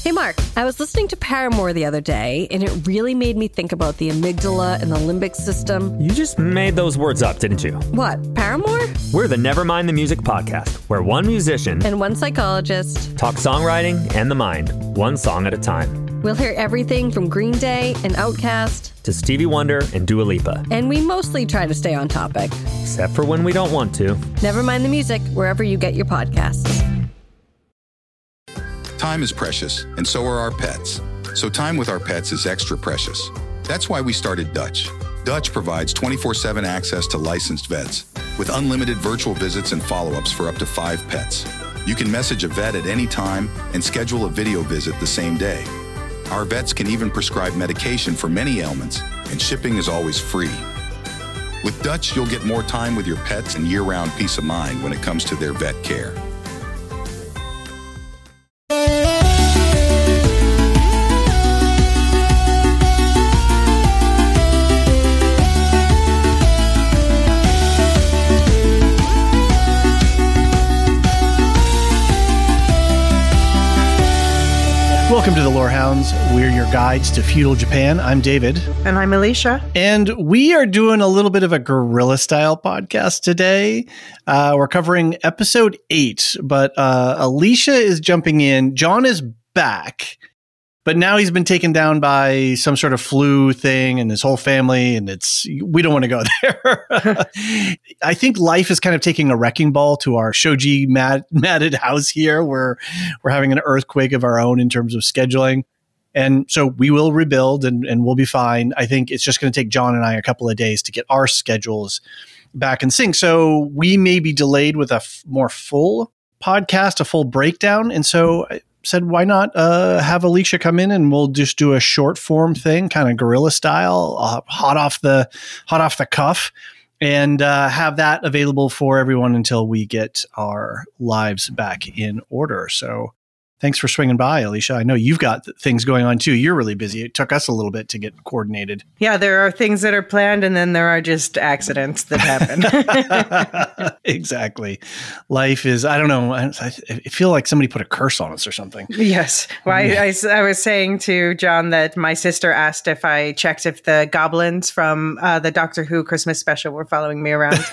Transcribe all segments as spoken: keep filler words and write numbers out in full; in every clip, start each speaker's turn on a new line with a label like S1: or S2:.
S1: Hey, Mark, I was listening to Paramore the other day, and it really made me think about the amygdala and the limbic system.
S2: You just made those words up, didn't you?
S1: What, Paramore?
S2: We're the Nevermind the Music podcast, where one musician
S1: and one psychologist
S2: talk songwriting and the mind, one song at a time.
S1: We'll hear everything from Green Day and Outkast
S2: to Stevie Wonder and Dua Lipa.
S1: And we mostly try to stay on topic.
S2: Except for when we don't want to.
S1: Nevermind the Music, wherever you get your podcasts.
S3: Time is precious, and so are our pets. So time with our pets is extra precious. That's why we started Dutch. Dutch provides twenty-four seven access to licensed vets, with unlimited virtual visits and follow-ups for up to five pets. You can message a vet at any time and schedule a video visit the same day. Our vets can even prescribe medication for many ailments, and shipping is always free. With Dutch, you'll get more time with your pets and year-round peace of mind when it comes to their vet care.
S4: Welcome to the Lorehounds. We're your guides to feudal Japan. I'm David.
S5: And I'm Alicia.
S4: And we are doing a little bit of a guerrilla style podcast today. Uh, we're covering episode eight, but uh, Alicia is jumping in. John is back, but now he's been taken down by some sort of flu thing and his whole family. And it's, we don't want to go there. I think life is kind of taking a wrecking ball to our shoji mat, matted house here, where we're having an earthquake of our own in terms of scheduling. And so we will rebuild and, and we'll be fine. I think it's just going to take John and I a couple of days to get our schedules back in sync. So we may be delayed with a f- more full podcast, a full breakdown. And so I said, why not uh, have Alicia come in and we'll just do a short form thing, kind of guerrilla style, uh, hot off the hot off the cuff, and uh, have that available for everyone until we get our lives back in order. So thanks for swinging by, Alicia. I know you've got things going on too. You're really busy. It took us a little bit to get coordinated.
S5: Yeah, there are things that are planned and then there are just accidents that happen.
S4: Exactly. Life is, I don't know, I, I feel like somebody put a curse on us or something.
S5: Yes. Well, I, I, I was saying to John that my sister asked if I checked if the goblins from uh, the Doctor Who Christmas special were following me around.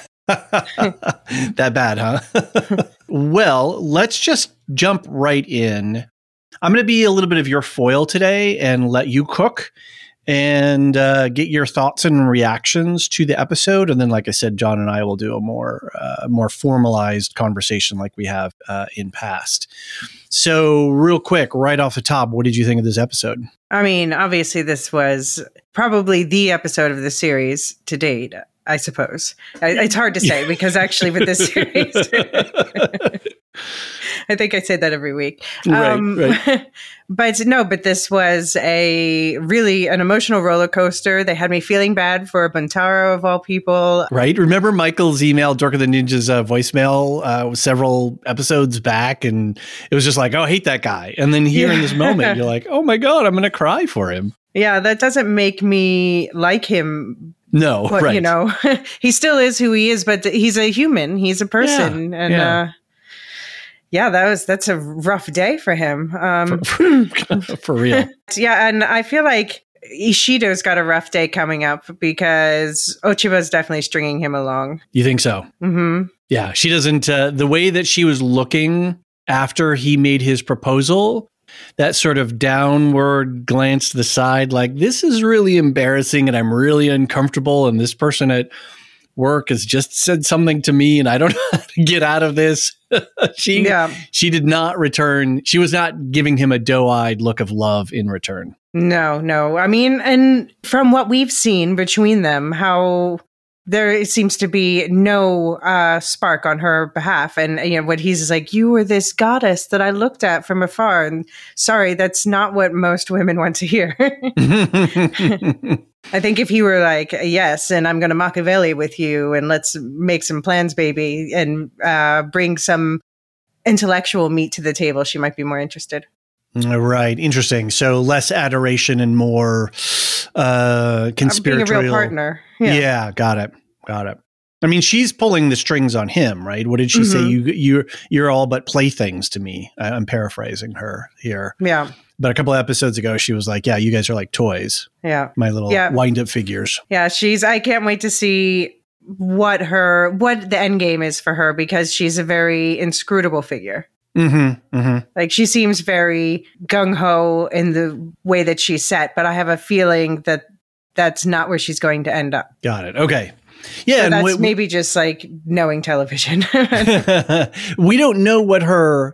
S4: That bad, huh? Well, let's just jump right in. I'm going to be a little bit of your foil today and let you cook and uh, get your thoughts and reactions to the episode. And then, like I said, John and I will do a more uh, more formalized conversation like we have uh, in past. So real quick, right off the top, what did you think of this episode?
S5: I mean, obviously, this was probably the episode of the series to date. I suppose. I, it's hard to say because actually with this series, I think I say that every week.
S4: Right,
S5: um,
S4: right.
S5: But no, but this was a really an emotional roller coaster. They had me feeling bad for Buntaro of all people.
S4: Right. Remember Michael's email, Dork of the Ninja's uh, voicemail uh, several episodes back. And it was just like, oh, I hate that guy. And then here
S5: yeah.
S4: in this moment, you're like, oh my God, I'm going to cry for him.
S5: Yeah, that doesn't make me like him.
S4: No,
S5: but,
S4: right.
S5: You know, he still is who he is, but he's a human. He's a person.
S4: Yeah,
S5: and
S4: yeah.
S5: Uh, yeah, that was that's a rough day for him. Um,
S4: for, for real.
S5: Yeah, and I feel like Ishido's got a rough day coming up because Ochiba's definitely stringing him along.
S4: You think so?
S5: Mm-hmm.
S4: Yeah, she doesn't. Uh, the way that she was looking after he made his proposal, that sort of downward glance to the side, like, this is really embarrassing and I'm really uncomfortable. And this person at work has just said something to me and I don't know how to get out of this. she,
S5: yeah.
S4: she did not return. She was not giving him a doe-eyed look of love in return.
S5: No, no. I mean, and from what we've seen between them, how there seems to be no uh, spark on her behalf. And, you know, what he's like, you were this goddess that I looked at from afar. And sorry, that's not what most women want to hear. I think if he were like, yes, and I'm going to Machiavelli with you and let's make some plans, baby, and uh, bring some intellectual meat to the table, she might be more interested.
S4: Right. Interesting. So less adoration and more uh, conspiratorial.
S5: Being a real partner.
S4: Yeah. yeah. Got it. Got it. I mean, she's pulling the strings on him, right? What did she mm-hmm. say? You, you, you're all but playthings to me. I, I'm paraphrasing her here.
S5: Yeah.
S4: But a couple of episodes ago, she was like, yeah, you guys are like toys.
S5: Yeah.
S4: My little
S5: yeah.
S4: wind-up figures.
S5: Yeah, she's, I can't wait to see what her, what the end game is for her, because she's a very inscrutable figure.
S4: Mm-hmm, mm-hmm.
S5: Like, she seems very gung-ho in the way that she's set, but I have a feeling that that's not where she's going to end up.
S4: Got it. Okay. Yeah,
S5: so
S4: and
S5: that's
S4: we,
S5: maybe just like knowing television.
S4: We don't know what her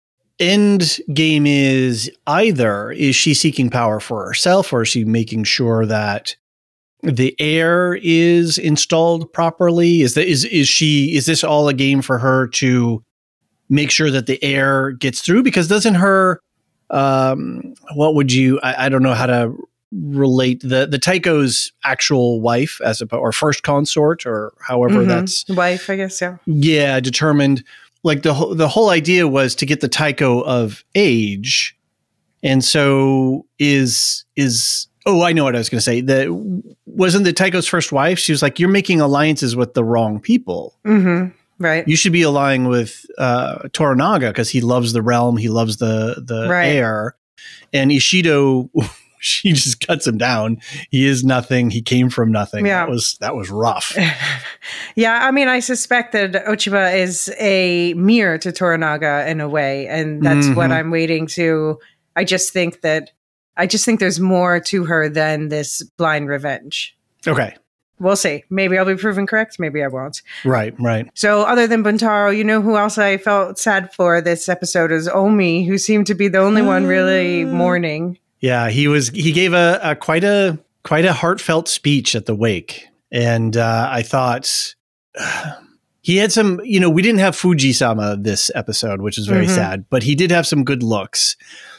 S4: end game is either. Is she seeking power for herself, or is she making sure that the heir is installed properly? Is that is is she is this all a game for her to make sure that the heir gets through? Because doesn't her um, what would you I, I don't know how to relate the the Tycho's actual wife as a or first consort, or however mm-hmm. that's
S5: wife, I guess. Yeah.
S4: Yeah. Determined, like the whole, the whole idea was to get the Tycho of age. And so is, is, oh, I know what I was going to say. That wasn't the Tycho's first wife. She was like, you're making alliances with the wrong people.
S5: Mm-hmm. Right.
S4: You should be allying with uh, Toranaga because he loves the realm. He loves the, the
S5: right.
S4: heir. And Ishido, she just cuts him down. He is nothing. He came from nothing.
S5: Yeah.
S4: That was that was rough.
S5: Yeah, I mean, I suspect that Ochiba is a mirror to Toranaga in a way, and that's mm-hmm. what I'm waiting to. I just think that I just think there's more to her than this blind revenge.
S4: Okay.
S5: We'll see. Maybe I'll be proven correct. Maybe I won't.
S4: Right, right.
S5: So other than Buntaro, you know who else I felt sad for this episode is Omi, who seemed to be the only uh, one really mourning.
S4: Yeah, he was. He gave a, a quite a quite a heartfelt speech at the wake, and uh, I thought uh, he had some. You know, we didn't have Fuji-sama this episode, which is very mm-hmm. sad, but he did have some good looks,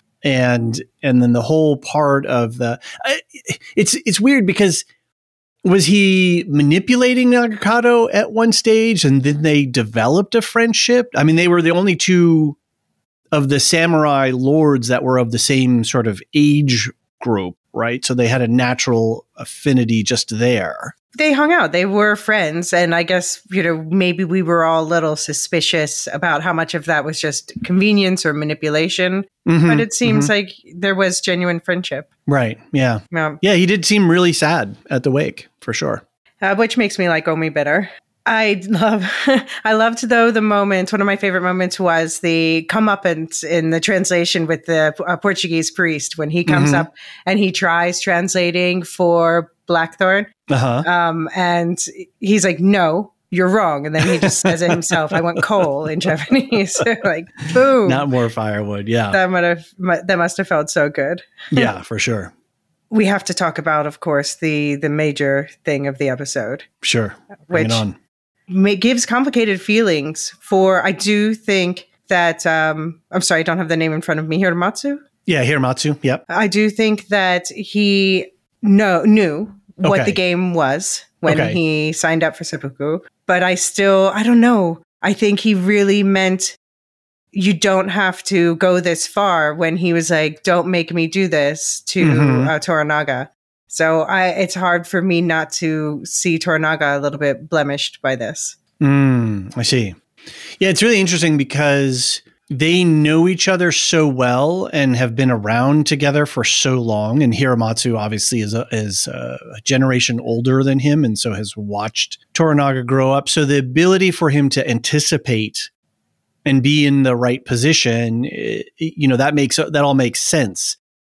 S4: and and then the whole part of the uh, it's it's weird because was he manipulating Nagakado at one stage, and then they developed a friendship? I mean, they were the only two of the samurai lords that were of the same sort of age group, right? So they had a natural affinity just there.
S5: They hung out. They were friends. And I guess, you know, maybe we were all a little suspicious about how much of that was just convenience or manipulation. Mm-hmm, but it seems mm-hmm. like there was genuine friendship.
S4: Right. Yeah.
S5: Yeah.
S4: Yeah. He did seem really sad at the wake, for sure.
S5: Uh, which makes me like Omi better. I love, I loved though the moment, one of my favorite moments was the comeuppance in the translation with the uh, Portuguese priest when he comes mm-hmm. up and he tries translating for Blackthorn. Uh-huh. Um, and he's like, no, you're wrong. And then he just says it himself. I want coal in Japanese. Like, boom.
S4: Not more firewood. Yeah.
S5: That might have, that must have felt so good.
S4: Yeah, for sure.
S5: We have to talk about, of course, the, the major thing of the episode.
S4: Sure. Bring
S5: which,
S4: it on.
S5: gives complicated feelings for, I do think that, um, I'm sorry, I don't have the name in front of me, Hiramatsu?
S4: Yeah, Hiramatsu, yep.
S5: I do think that he know, knew what
S4: okay.
S5: the game was when
S4: okay.
S5: he signed up for seppuku, but I still, I don't know. I think he really meant you don't have to go this far when he was like, don't make me do this to mm-hmm. uh, Toranaga. So I, it's hard for me not to see Toranaga a little bit blemished by this.
S4: Mm, I see. Yeah, it's really interesting because they know each other so well and have been around together for so long. And Hiramatsu obviously is a, is a generation older than him, and so has watched Toranaga grow up. So the ability for him to anticipate and be in the right position, it, you know, that makes that all makes sense.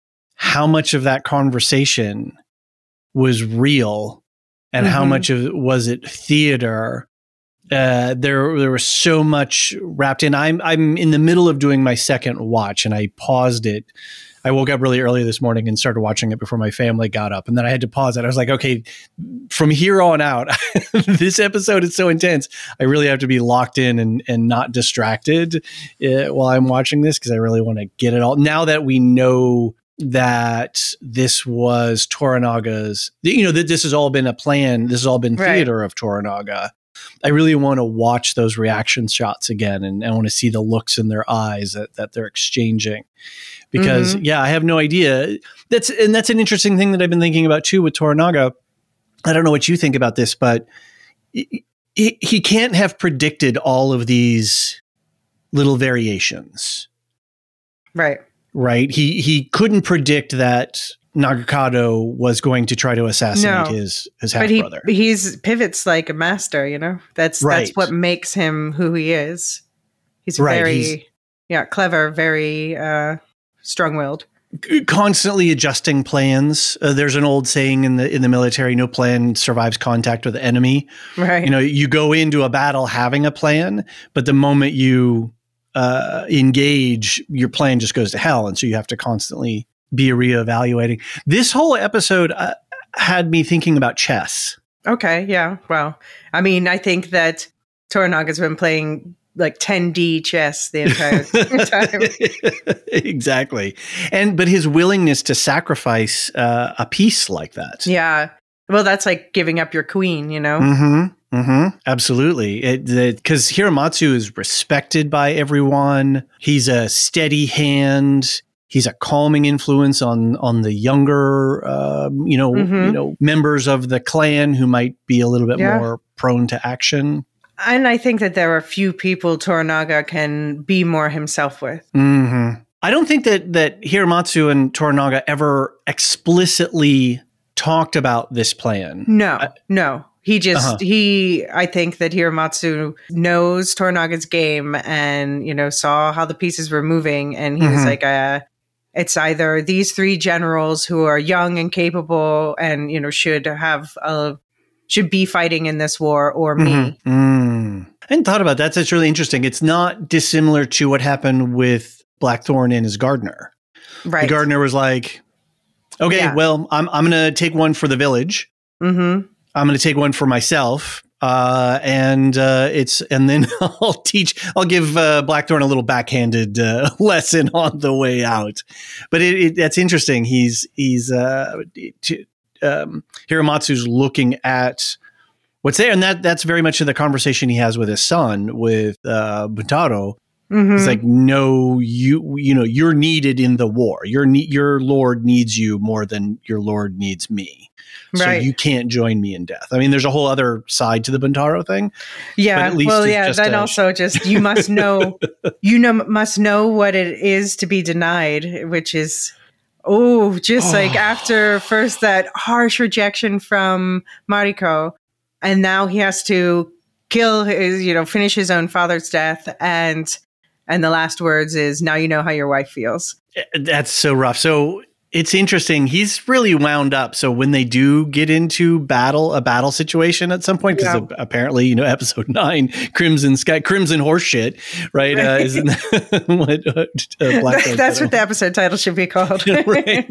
S4: How much of that conversation was real, and mm-hmm. how much of it was it theater? Uh, there, there was so much wrapped in. I'm, I'm in the middle of doing my second watch, and I paused it. I woke up really early this morning and started watching it before my family got up, and then I had to pause it. I was like, okay, from here on out, this episode is so intense. I really have to be locked in and and not distracted uh, while I'm watching this, because I really want to get it all. Now that we know that this was Toranaga's, you know, that this has all been a plan. This has all been theater right. of Toranaga. I really want to watch those reaction shots again, and I want to see the looks in their eyes that, that they're exchanging, because mm-hmm. yeah, I have no idea. That's, and that's an interesting thing that I've been thinking about too with Toranaga. I don't know what you think about this, but he, he can't have predicted all of these little variations.
S5: Right.
S4: Right. He he couldn't predict that Nagakado was going to try to assassinate
S5: No.
S4: his his half
S5: But he
S4: brother.
S5: he's pivots like a master, you know. That's
S4: Right.
S5: that's what makes him who he is. He's
S4: Right,
S5: very
S4: he's-
S5: yeah, clever, very uh strong-willed.
S4: Constantly adjusting plans. Uh, there's an old saying in the in the military: "No plan survives contact with the enemy."
S5: Right.
S4: You know, you go into a battle having a plan, but the moment you uh, engage, your plan just goes to hell, and so you have to constantly be reevaluating. This whole episode uh, had me thinking about chess.
S5: Okay, yeah. Well, I mean, I think that Toranaga's been playing like ten D chess the entire time.
S4: Exactly, and but his willingness to sacrifice uh, a piece like that.
S5: Yeah. Well, that's like giving up your queen, you know?
S4: Mm-hmm. Mm-hmm. Absolutely. Because Hiramatsu is respected by everyone. He's a steady hand. He's a calming influence on on the younger, uh, you know,
S5: Mhm.
S4: you know, members of the clan who might be a little bit
S5: Yeah.
S4: more prone to action.
S5: And I think that there are few people Toranaga can be more himself with.
S4: Mm-hmm. I don't think that that Hiramatsu and Toranaga ever explicitly talked about this plan.
S5: No, no. He just,
S4: Uh-huh.
S5: he, I think that Hiramatsu knows Toranaga's game and, you know, saw how the pieces were moving. And he was
S4: Mhm.
S5: like, uh, it's either these three generals who are young and capable and, you know, should have, a, should be fighting in this war or me.
S4: Mhm. Mm. I hadn't thought about that. That's really interesting. It's not dissimilar to what happened with Blackthorn and his gardener.
S5: Right.
S4: The gardener was like, okay,
S5: Yeah.
S4: well, I'm I'm going to take one for the village.
S5: Mm-hmm.
S4: I'm going to take one for myself. Uh, and uh, it's and then I'll teach. I'll give uh, Blackthorn a little backhanded uh, lesson on the way out. But it, it, that's interesting. He's he's uh, t- um, Hiramatsu's looking at what's there, and that that's very much in the conversation he has with his son, with uh, Buntaro.
S5: Mm-hmm.
S4: It's like, no, you you know, you're needed in the war. Your ne- your lord needs you more than your lord needs me. So
S5: Right.
S4: you can't join me in death. I mean, there's a whole other side to the Buntaro thing.
S5: Yeah.
S4: But at least
S5: Well,
S4: it's
S5: yeah.
S4: just
S5: Then
S4: a-
S5: also just, you must know, you know, must know what it is to be denied, which is, oh, just
S4: Oh.
S5: like after first that harsh rejection from Mariko, and now he has to kill his, you know, finish his own father's death. And, and the last words is, now you know how your wife feels.
S4: That's so rough. So it's interesting. He's really wound up. So when they do get into battle, a battle situation at some point, because
S5: Yeah.
S4: apparently, you know, episode nine, Crimson Sky, Crimson Horse shit, right? Uh,
S5: Right.
S4: isn't that what uh, uh, Blackthorn
S5: That's
S4: said?
S5: what the episode title should be called.
S4: Right.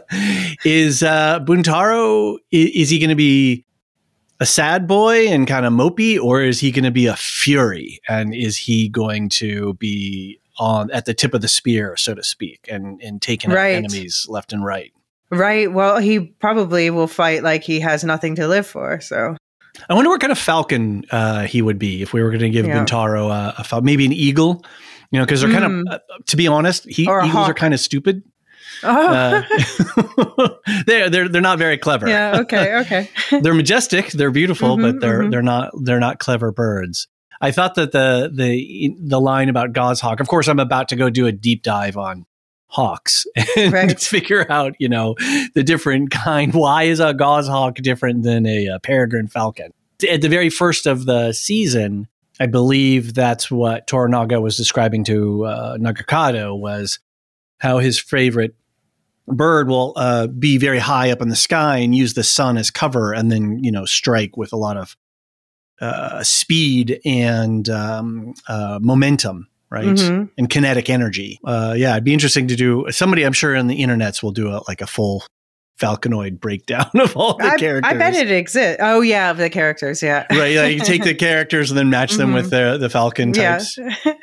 S4: Is uh, Buntaro, is, is he going to be a sad boy and kind of mopey, or is he going to be a fury? And is he going to be on at the tip of the spear, so to speak, and, and taking out
S5: Right.
S4: enemies left and right?
S5: Right. Well, he probably will fight like he has nothing to live for. So,
S4: I wonder what kind of falcon uh, he would be if we were going to give
S5: Yeah.
S4: Buntaro a, a fal- maybe an eagle, you know, because they're kind
S5: Mm.
S4: of, uh, to be honest, he,
S5: Or a
S4: eagles are
S5: hawk.
S4: kind of stupid.
S5: oh,
S4: Uh, they're they're they're not very clever.
S5: yeah. Okay. Okay.
S4: They're majestic, they're beautiful,
S5: Mhm,
S4: but they're
S5: mhm.
S4: they're not they're not clever birds. I thought that the the the line about goshawk. Of course, I'm about to go do a deep dive on hawks and
S5: Right.
S4: figure out, you know, the different kind. Why is a goshawk different than a, a peregrine falcon? At the very first of the season, I believe that's what Toranaga was describing to uh, Nagakado, was how his favorite bird will uh, be very high up in the sky and use the sun as cover, and then, you know, strike with a lot of uh, speed and um, uh, momentum, right?
S5: Mhm.
S4: And kinetic energy. Uh, yeah, it'd be interesting to do. Somebody, I'm sure, on the internets will do a, like a full Falconoid breakdown of all the
S5: I,
S4: characters.
S5: I bet it exists. Oh, yeah. Of the characters. Yeah.
S4: Right, yeah, you take the characters and then match them
S5: Mhm.
S4: with the the Falcon
S5: Yeah.
S4: types.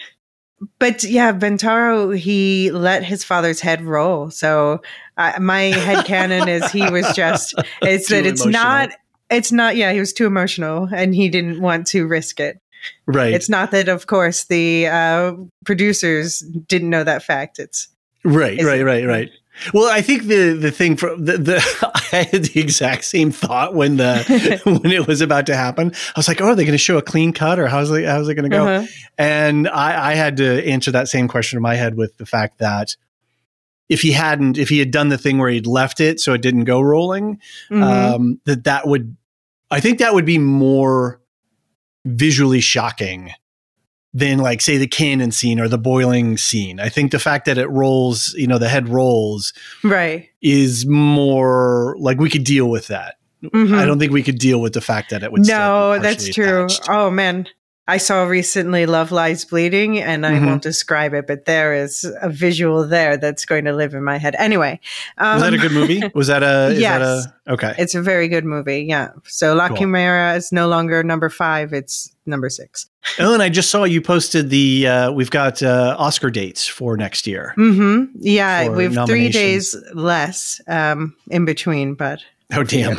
S5: But yeah, Bentaro, he let his father's head roll. So uh, my headcanon is he was just, it's
S4: Too
S5: that it's
S4: emotional.
S5: not, it's not, yeah, he was too emotional and he didn't want to risk it.
S4: Right,
S5: It's not that, of course, the uh, producers didn't know that fact. It's,
S4: right,
S5: is
S4: right,
S5: it-
S4: right, right. Well, I think the the thing for the, the I had the exact same thought when the when it was about to happen. I was like, "Oh, are they going to show a clean cut, or how's it how's it going to go?" Uh-huh. And I, I had to answer that same question in my head with the fact that if he hadn't, if he had done the thing where he'd left it so it didn't go rolling, mm-hmm. um, that that would, I think that would be more visually shocking than like, say, the cannon scene or the boiling scene. I think the fact that it rolls, you know, the head rolls,
S5: right,
S4: is more like we could deal with that. Mm-hmm. I don't think we could deal with the fact that it would.
S5: No, that's true. Attached. Oh man, I saw recently Love Lies Bleeding, and I mm-hmm. won't describe it, but there is a visual there that's going to live in my head. Anyway, um,
S4: was that a good movie? Was that a? Is
S5: yes,
S4: that a, okay.
S5: It's a very good movie. Yeah. So La cool. Chimera is no longer number five; it's number six.
S4: Oh, and I just saw you posted the. Uh, we've got uh, Oscar dates for next year.
S5: Mm-hmm. Yeah, we have three days less um, in between, but.
S4: Oh, damn.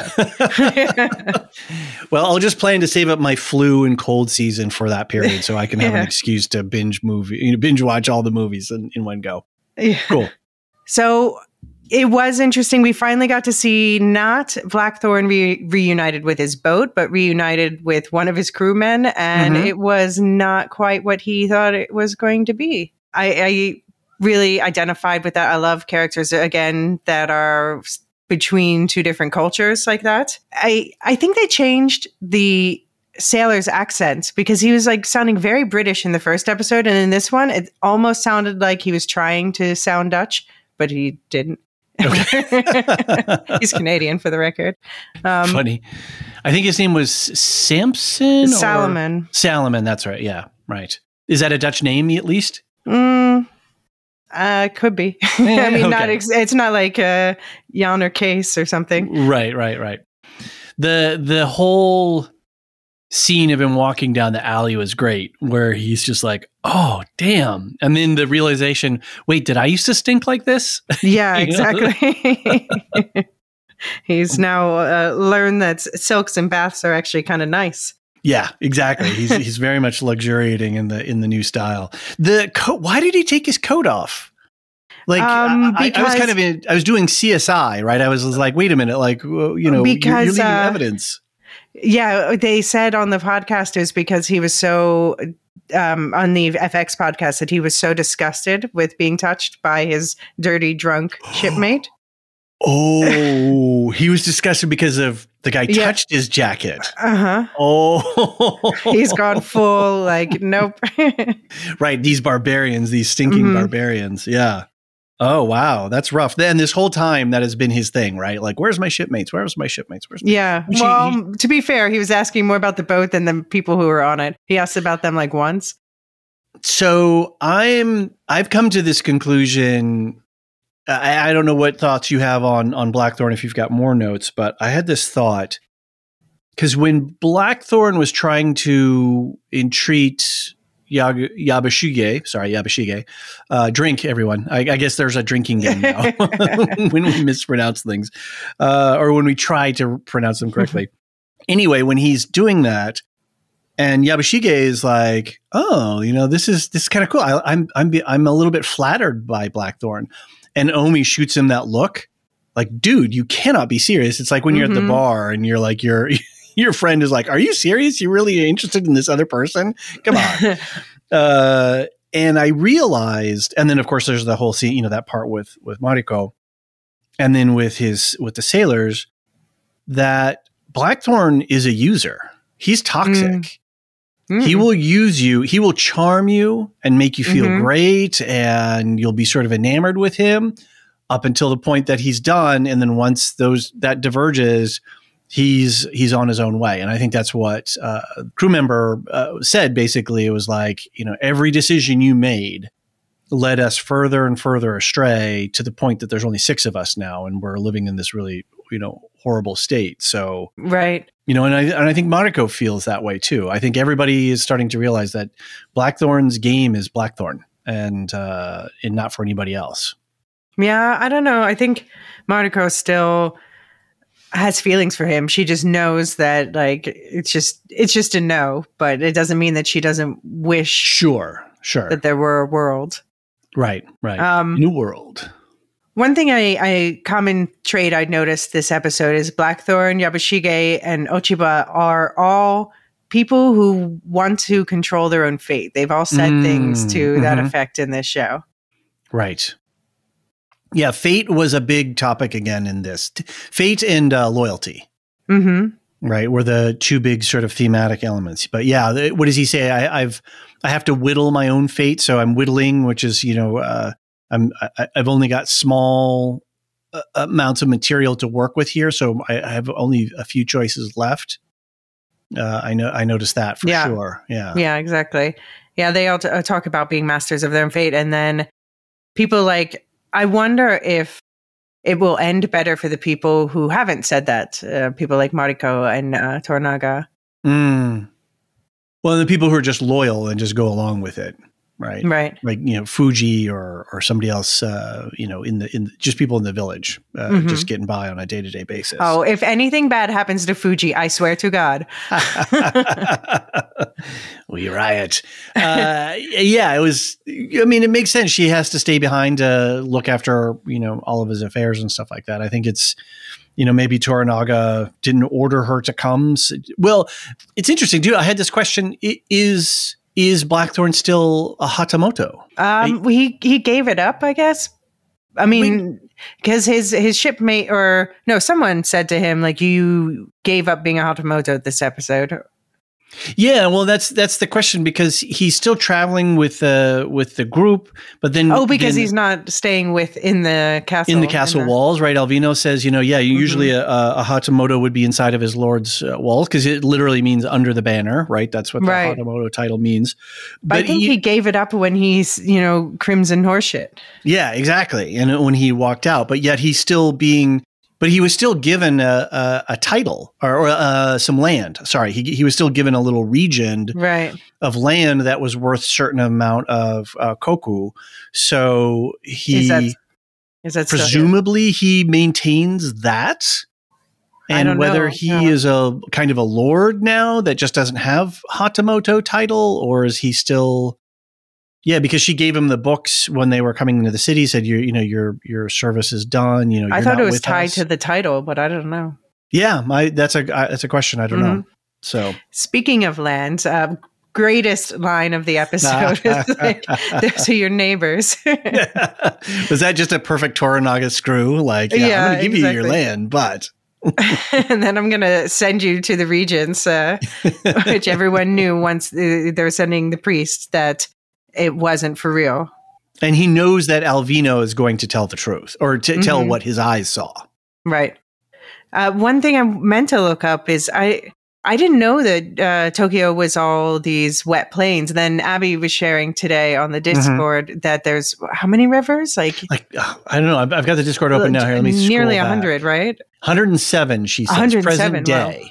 S4: Well, I'll just plan to save up my flu and cold season for that period so I can have yeah. an excuse to binge movie, you know, binge watch all the movies in, in one go.
S5: Yeah.
S4: Cool.
S5: So it was interesting. We finally got to see not Blackthorn re- reunited with his boat, but reunited with one of his crewmen. And mm-hmm. it was not quite what he thought it was going to be. I, I really identified with that. I love characters, again, that are between two different cultures like that. I, I think they changed the sailor's accent because he was like sounding very British in the first episode. And in this one, it almost sounded like he was trying to sound Dutch, but he didn't. Okay. He's Canadian, for the record. Um,
S4: Funny. I think his name was Samson?
S5: Salomon.
S4: Salomon, that's right. Yeah, right. Is that a Dutch name at least?
S5: Mm, uh, could be. I mean, okay. not ex- it's not like uh, Jan or Case or something.
S4: Right, right, right. The The whole scene of him walking down the alley was great, where he's just like, oh, damn. And then the realization, wait, did I used to stink like this?
S5: Yeah, exactly. He's now uh, learned that silks and baths are actually kind of nice.
S4: Yeah, exactly. He's he's very much luxuriating in the in the new style. The coat, why did he take his coat off? Like um, I, I was kind of in, I was doing C S I, right? I was, was like, wait a minute, like you know,
S5: because,
S4: you're, you're leaving
S5: uh,
S4: evidence.
S5: Yeah, they said on the podcast it was because he was so um, on the F X podcast that he was so disgusted with being touched by his dirty drunk shipmate.
S4: Oh, he was disgusted because of the guy yeah. touched his jacket.
S5: Uh-huh.
S4: Oh.
S5: He's gone full, like, nope.
S4: Right, these barbarians, these stinking mm-hmm. barbarians. Yeah. Oh, wow. That's rough. Then this whole time that has been his thing, right? Like, where's my shipmates? Where's my shipmates? Where's my
S5: Yeah. She, well, he, to be fair, he was asking more about the boat than the people who were on it. He asked about them like once.
S4: So I'm, I've come to this conclusion. I, I don't know what thoughts you have on, on Blackthorn, if you've got more notes, but I had this thought because when Blackthorn was trying to entreat Yag- Yabashige, sorry, Yabashige, uh, drink, everyone. I, I guess there's a drinking game now when we mispronounce things uh, or when we try to pronounce them correctly. Anyway, when he's doing that, and Yabashige is like, "Oh, you know, this is this is kind of cool. I, I'm I'm I'm a little bit flattered by Blackthorn," and Omi shoots him that look, like, "Dude, you cannot be serious." It's like when mm-hmm. you're at the bar and you're like, you're. Your friend is like, are you serious? You really interested in this other person? Come on. uh, and I realized, and then of course there's the whole scene, you know, that part with, with Mariko and then with his, with the sailors, that Blackthorn is a user. He's toxic. Mm. Mm. He will use you. He will charm you and make you feel mm-hmm. great. And you'll be sort of enamored with him up until the point that he's done. And then once those, that diverges, he's he's on his own way. And I think that's what uh, a crew member uh, said. Basically, it was like, you know, every decision you made led us further and further astray to the point that there's only six of us now and we're living in this really, you know, horrible state. So,
S5: right.
S4: You know, and I, and I think Mariko feels that way too. I think everybody is starting to realize that Blackthorn's game is Blackthorn and, uh, and not for anybody else.
S5: Yeah, I don't know. I think Mariko still has feelings for him. She just knows that, like, it's just it's just a no, but it doesn't mean that she doesn't wish
S4: sure sure
S5: that there were a world.
S4: Right, right.
S5: Um,
S4: New world.
S5: One thing I, I common trait I'd noticed this episode is Blackthorn, Yabushige, and Ochiba are all people who want to control their own fate. They've all said
S4: Mm,
S5: things to that
S4: mhm.
S5: effect in this show.
S4: Right. Yeah, fate was a big topic again in this. T- Fate and uh, loyalty,
S5: Mm-hmm.
S4: right, were the two big sort of thematic elements. But yeah, th- what does he say? I, I've I have to whittle my own fate, so I'm whittling, which is you know uh, I'm I, I've only got small uh, amounts of material to work with here, so I, I have only a few choices left. Uh, I know I noticed that for
S5: Yeah.
S4: sure. Yeah.
S5: Yeah, exactly. Yeah, they all t- uh, talk about being masters of their own fate. And then people like, I wonder if it will end better for the people who haven't said that. Uh, people like Mariko and uh, Toranaga.
S4: Mm. Well, the people who are just loyal and just go along with it, right?
S5: Right.
S4: Like you know Fuji or or somebody else, uh, you know, in the in just people in the village, uh,
S5: Mhm.
S4: just getting by on a day to day basis.
S5: Oh, if anything bad happens to Fuji, I swear to God.
S4: We riot. Uh, yeah, it was. I mean, it makes sense. She has to stay behind to look after you know all of his affairs and stuff like that. I think it's. You know, maybe Toranaga didn't order her to come. So- well, it's interesting, dude. I had this question: I- Is is Blackthorn still a Hatamoto?
S5: Um, he he gave it up, I guess. I mean, because his his shipmate or no, someone said to him like, "You gave up being a Hatamoto this episode."
S4: Yeah, well, that's that's the question because he's still traveling with the with the group, but then
S5: Oh, because
S4: then
S5: he's not staying within the castle.
S4: in the castle walls, right? Alvino says, you know, yeah, you usually a, a Hatamoto would be inside of his lord's uh, walls because it literally means under the banner, right? That's what the
S5: Right.
S4: Hatamoto title means.
S5: But I think he, gave it up when he's, you know, Crimson Horseshit.
S4: Yeah, exactly. And when he walked out, but yet he's still being, but he was still given a, a, a title or, or uh, some land. Sorry, he he was still given a little region
S5: Right.
S4: of land that was worth certain amount of uh, koku. So he
S5: Is that, is that still his?
S4: presumably he maintains that.
S5: I
S4: And
S5: don't
S4: whether
S5: know.
S4: he
S5: Yeah.
S4: is a kind of a lord now that just doesn't have Hatamoto title, or is he still? Yeah, because she gave him the books when they were coming into the city. Said, "You, you know, your your service is done." You know,
S5: I
S4: you're
S5: thought
S4: not
S5: it was
S4: with
S5: tied
S4: us.
S5: to the title, but I don't know.
S4: Yeah, my that's a uh, that's a question. I don't know.
S5: Mhm.
S4: So
S5: Speaking of land, um, greatest line of the episode is like, "Those are your neighbors."
S4: was that just a perfect Toranaga screw? Like, yeah,
S5: Yeah,
S4: I'm going to give you your
S5: exactly.
S4: land, but
S5: And then I'm going to send you to the regents, uh, which everyone knew once uh, they were sending the priest that it wasn't for real.
S4: and he knows that Alvino is going to tell the truth or to tell
S5: Mhm.
S4: what his eyes saw.
S5: Right. Uh, one thing I meant to look up is I I didn't know that uh, Tokyo was all these wet plains. Then Abby was sharing today on the Discord that there's how many rivers? Like
S4: Like, uh, I don't know. I've, I've got the Discord open now. Here, let me
S5: nearly
S4: scroll
S5: a hundred,
S4: back.
S5: right?
S4: one hundred seven, she says,
S5: one hundred
S4: present
S5: seven, wow.
S4: day.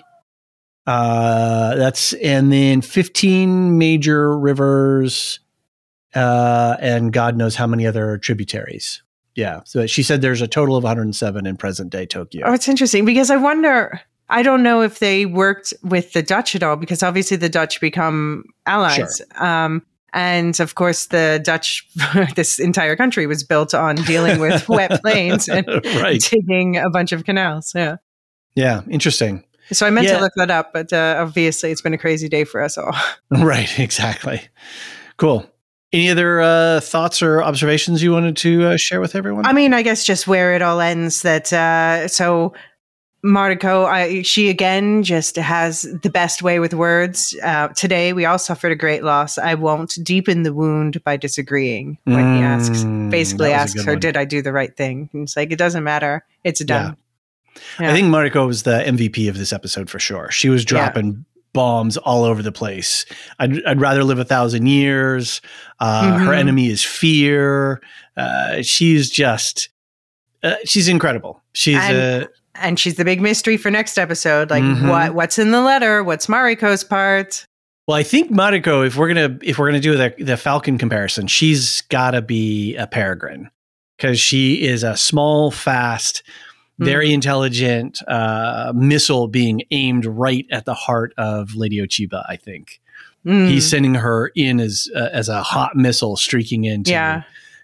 S4: Uh, that's and then fifteen major rivers, uh, and God knows how many other tributaries. Yeah, so she said there's a total of one hundred seven in present day Tokyo.
S5: Oh, it's interesting because I wonder. I don't know if they worked with the Dutch at all because obviously the Dutch become allies. Um, and of course, the Dutch, this entire country was built on dealing with wet plains and
S4: Right.
S5: digging a bunch of canals. Yeah.
S4: Yeah, interesting.
S5: So I meant
S4: Yeah.
S5: to look that up, but uh, obviously it's been a crazy day for us all.
S4: Right, exactly. Cool. Any other uh, thoughts or observations you wanted to uh, share with everyone?
S5: I mean, I guess just where it all ends that, uh, so Mariko, I, she again just has the best way with words. Uh, today, we all suffered a great loss. I won't deepen the wound by disagreeing when he asks,
S4: Mm,
S5: basically
S4: that was a
S5: asks
S4: good
S5: her,
S4: one.
S5: did I do the right thing? And it's like, it doesn't matter. It's done.
S4: I
S5: Yeah.
S4: think Mariko was the M V P of this episode for sure. She was dropping bombs all over the place. I'd, I'd rather live a thousand years. Uh, Her
S5: Mhm.
S4: enemy is fear. Uh, she's just, uh, she's incredible. She's
S5: And-
S4: a,
S5: And she's the big mystery for next episode. Like,
S4: Mhm.
S5: what what's in the letter? What's Mariko's part?
S4: well, I think Mariko, if we're gonna if we're gonna do the the Falcon comparison, she's got to be a Peregrine because she is a small, fast, very intelligent uh, missile being aimed right at the heart of Lady Ochiba. I think
S5: Mm.
S4: he's sending her in as uh, as a hot missile streaking into
S5: Yeah.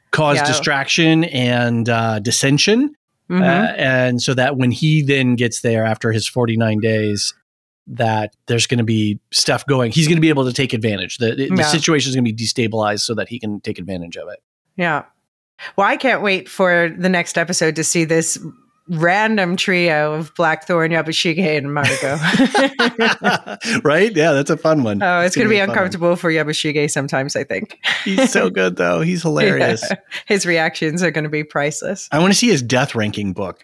S4: cause
S5: Yeah.
S4: distraction and uh, dissension.
S5: Mhm.
S4: Uh, and so that when he then gets there after his forty-nine days, that there's going to be stuff going. He's going to be able to take advantage. The, the
S5: Yeah.
S4: situation is going to be destabilized so that he can take advantage of it.
S5: Yeah. Well, I can't wait for the next episode to see this random trio of Blackthorn, Yabushige, and Mariko.
S4: Right? Yeah, that's a fun one.
S5: Oh, it's, going to be,
S4: a fun
S5: uncomfortable for Yabushige sometimes, I think.
S4: one. He's so good, though. He's hilarious.
S5: Yeah. His reactions are going to be priceless.
S4: I want to see his death ranking book.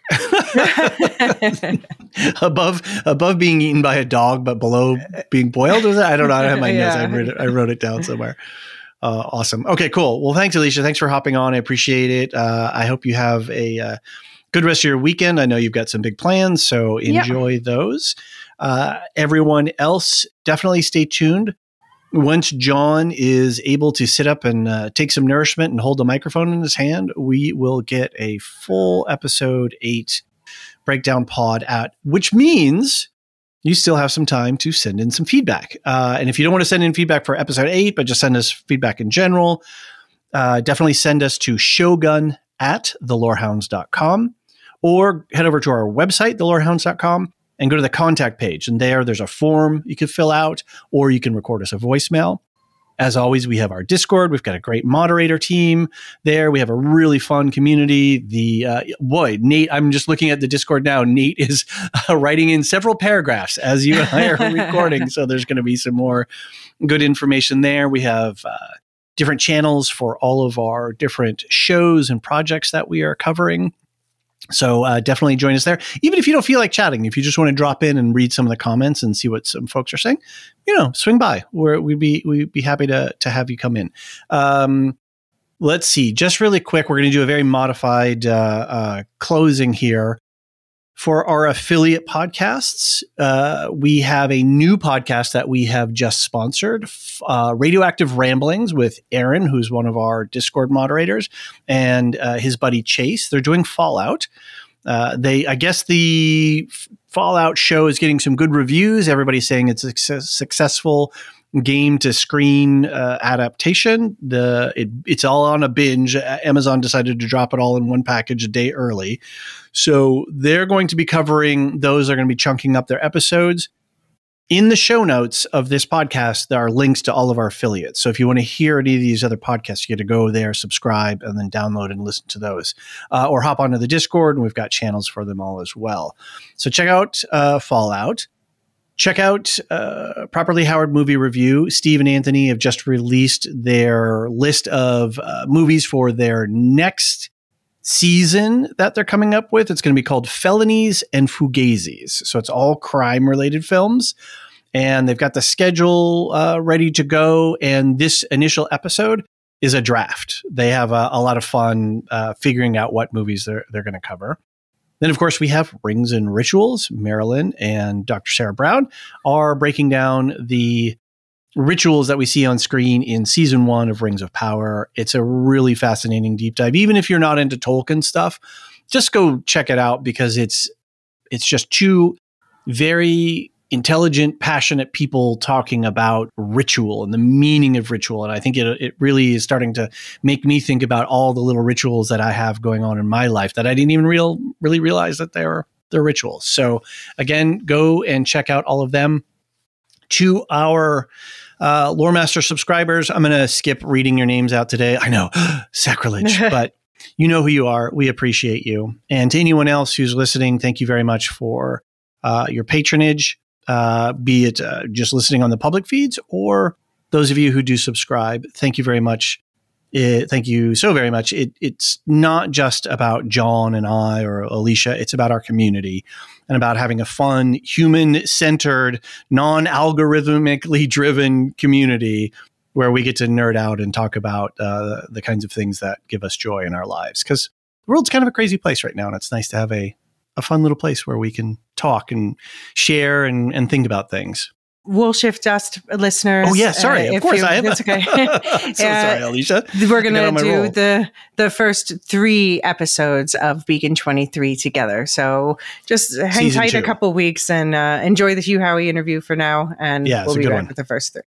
S4: above above being eaten by a dog, but below being boiled. Was it? I don't know. I don't have my notes. I,
S5: Yeah.
S4: read it, I wrote it down somewhere. Uh, awesome. Okay, cool. Well, thanks, Alicia. Thanks for hopping on. I appreciate it. Uh, I hope you have a uh, good rest of your weekend. I know you've got some big plans, so enjoy those. Uh, everyone else, definitely stay tuned. Once John is able to sit up and uh, take some nourishment and hold the microphone in his hand, we will get a full episode eight breakdown pod out, which means you still have some time to send in some feedback. Uh, and if you don't want to send in feedback for episode eight, but just send us feedback in general, uh, definitely send us to shogun at the lorehounds dot com or head over to our website, the lorehounds dot com, and go to the contact page. And there, there's a form you can fill out, or you can record us a voicemail. As always, we have our Discord. We've got a great moderator team there. We have a really fun community. The uh, boy, Nate, I'm just looking at the Discord now. Nate is uh, writing in several paragraphs as you and I are recording. So there's going to be some more good information there. We have uh, different channels for all of our different shows and projects that we are covering. So uh, definitely join us there. Even if you don't feel like chatting, if you just want to drop in and read some of the comments and see what some folks are saying, you know, swing by. We're, we'd be we'd be happy to to have you come in. Um, let's see. Just really quick, we're going to do a very modified uh, uh, closing here. For our affiliate podcasts, uh, we have a new podcast that we have just sponsored, uh, Radioactive Ramblings with Aaron, who's one of our Discord moderators, and uh, his buddy Chase. They're doing Fallout. Uh, they, I guess the Fallout show is getting some good reviews. Everybody's saying it's a success- successful game to screen uh, adaptation. The it, it's all on a binge. Amazon decided to drop it all in one package a day early. So they're going to be covering those. Are going to be chunking up their episodes. In the show notes of this podcast, there are links to all of our affiliates. So if you want to hear any of these other podcasts, you get to go there, subscribe, and then download and listen to those. Uh, or hop onto the Discord, and we've got channels for them all as well. So check out uh, Fallout. Check out uh, Properly Howard Movie Review. Steve and Anthony have just released their list of uh, movies for their next season that they're coming up with. It's going to be called Felonies and Fugazis. So it's all crime-related films. And they've got the schedule uh, ready to go. And this initial episode is a draft. They have a, a lot of fun uh, figuring out what movies they're they're going to cover. Then, of course, we have Rings and Rituals. Marilyn and Doctor Sarah Brown are breaking down the rituals that we see on screen in season one of Rings of Power. It's a really fascinating deep dive. Even if you're not into Tolkien stuff, just go check it out because it's it's just two very intelligent, passionate people talking about ritual and the meaning of ritual. And I think it it really is starting to make me think about all the little rituals that I have going on in my life that I didn't even real really realize that they're they're rituals. So again, go and check out all of them. To our uh, Loremaster subscribers, I'm going to skip reading your names out today. I know, sacrilege, but you know who you are. We appreciate you. And to anyone else who's listening, thank you very much for uh, your patronage. Uh, be it uh, just listening on the public feeds or those of you who do subscribe. Thank you very much. It, thank you so very much. It, it's not just about John and I or Alicia. It's about our community and about having a fun, human-centered, non-algorithmically driven community where we get to nerd out and talk about uh, the kinds of things that give us joy in our lives. Because the world's kind of a crazy place right now, and it's nice to have a a fun little place where we can talk and share and, and think about things.
S5: We'll shift dust listeners.
S4: Oh yeah, sorry.
S5: Uh,
S4: of course
S5: you,
S4: I have.
S5: That's okay.
S4: I'm so
S5: uh,
S4: sorry, Alicia.
S5: We're going to do
S4: roll.
S5: the the first three episodes of Beacon twenty-three together. So just hang
S4: Season
S5: tight
S4: two.
S5: a couple weeks and uh, enjoy the Hugh Howey interview for now. And
S4: Yeah, it's
S5: we'll
S4: a
S5: be
S4: good
S5: back
S4: one.
S5: with the first three.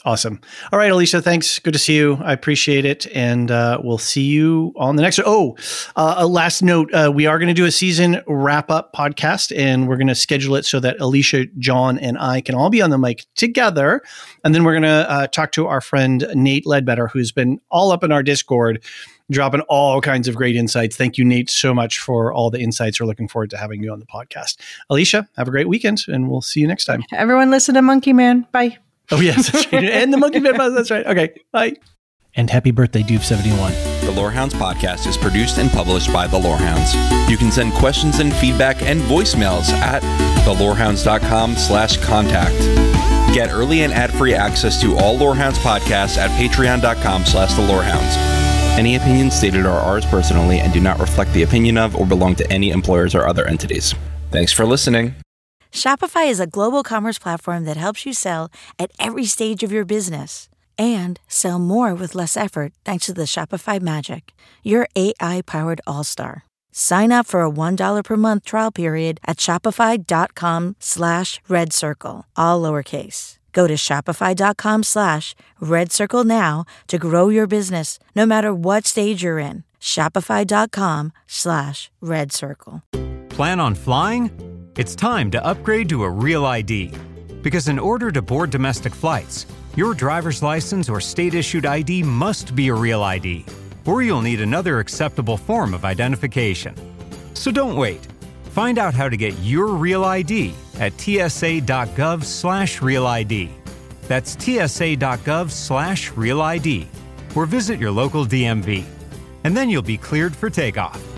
S4: Awesome. All right, Alicia, thanks. Good to see you. I appreciate it. And uh, we'll see you on the next. Oh, uh, a last note. Uh, we are going to do a season wrap up podcast, and we're going to schedule it so that Alicia, John, and I can all be on the mic together. And then we're going to uh, talk to our friend Nate Ledbetter, who's been all up in our Discord, dropping all kinds of great insights. Thank you, Nate, so much for all the insights. We're looking forward to having you on the podcast. Alicia, have a great weekend, and we'll see you next time.
S5: Everyone listen to Monkey Man. Bye.
S4: Oh, yes. That's right. And the Monkey Man. That's right. Okay. Bye. And happy birthday, Doof seventy-one.
S6: The Lorehounds podcast is produced and published by The Lorehounds. You can send questions and feedback and voicemails at thelorehounds.com slash contact. Get early and ad-free access to all Lorehounds podcasts at patreon.com slash The Lorehounds. Any opinions stated are ours personally and do not reflect the opinion of or belong to any employers or other entities. Thanks for listening.
S7: Shopify is a global commerce platform that helps you sell at every stage of your business and sell more with less effort thanks to the Shopify Magic, your A I-powered all-star. Sign up for a one dollar per month trial period at shopify.com slash red circle, all lowercase. Go to shopify.com slash red circle now to grow your business no matter what stage you're in. Shopify.com slash red circle.
S8: Plan on flying? It's time to upgrade to a Real I D. Because in order to board domestic flights, your driver's license or state-issued I D must be a Real I D, or you'll need another acceptable form of identification. So don't wait. Find out how to get your Real I D at tsa.gov slash Real ID. That's tsa.gov slash Real ID, or visit your local D M V. And then you'll be cleared for takeoff.